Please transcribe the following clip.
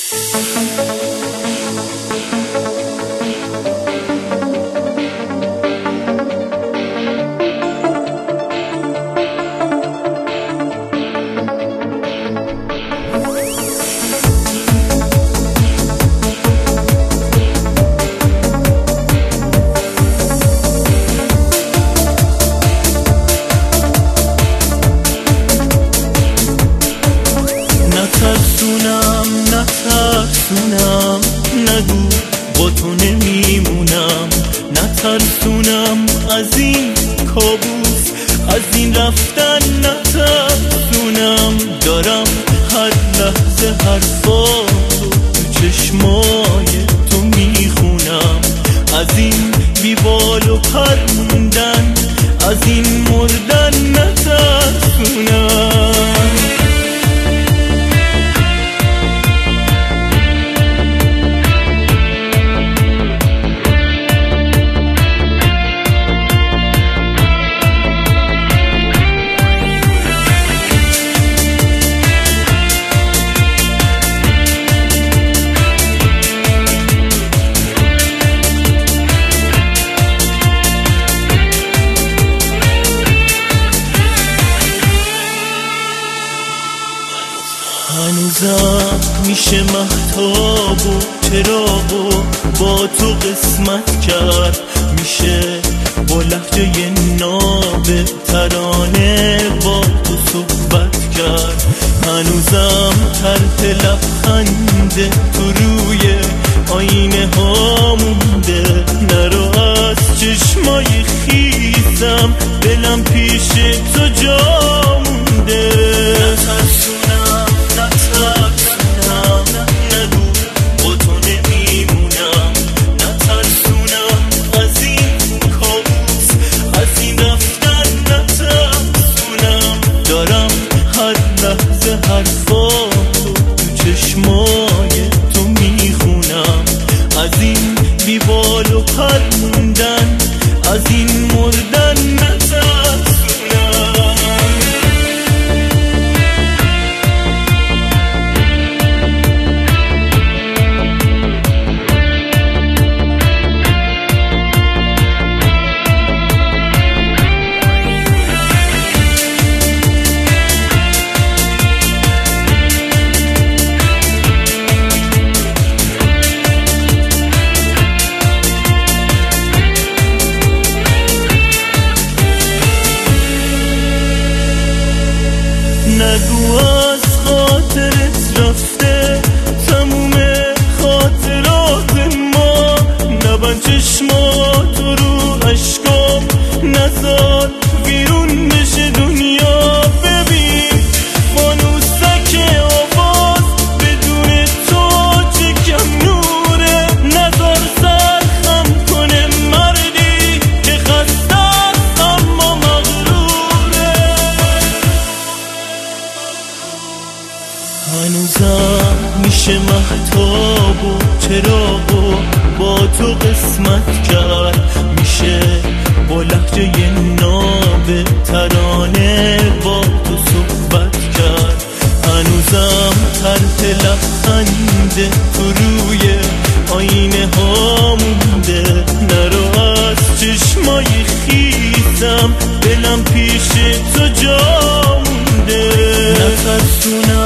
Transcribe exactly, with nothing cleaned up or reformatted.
نترسونم نترسونم نگو با تو نمیمونم، نترسونم از این کابوس، از این رفتن نترسونم، دارم هر لحظه حرفاتو تو چشمای تو میخونم، از این بیبال و پر موندن، از این مردن نترسونم. هنوزم میشه مهتاب و چراغ و با تو قسمت کرد، میشه با لهجه ناب ترانه با تو صحبت کرد، هنوزم طرف لبخنده تو روی آینه ها مونده، نرو از چشمای خیزم دلم پیش تو جا مونده. نترسونم نترسونم نگو با تو نمیمونم، نترسونم از این کابوس، از این رفتن نترسونم، دارم هر لحظه حرفاتو تو چشمای تو میخونم، از این بیبال و پر موندن، از این مردن نترسونم. نگو از خاطرت رفته تموم خاطرات ما، نبند چشماتو رو عشقام، نزار بیرون بشه دنیا، ببین فانوسک آواز بدون تو چه کم نوره، نزار سرخم کنه مردی که خسته است اما مغروره. هنوزم میشه مهتاب و چراغ و با تو قسمت کرد، میشه با لهجه ناب ترانه با تو صحبت کرد، هنوزم طرف لبخنده تو روی آینه ها مونده، نرو از چشمای خیزم دلم پیش تو جا مونده. نترسونم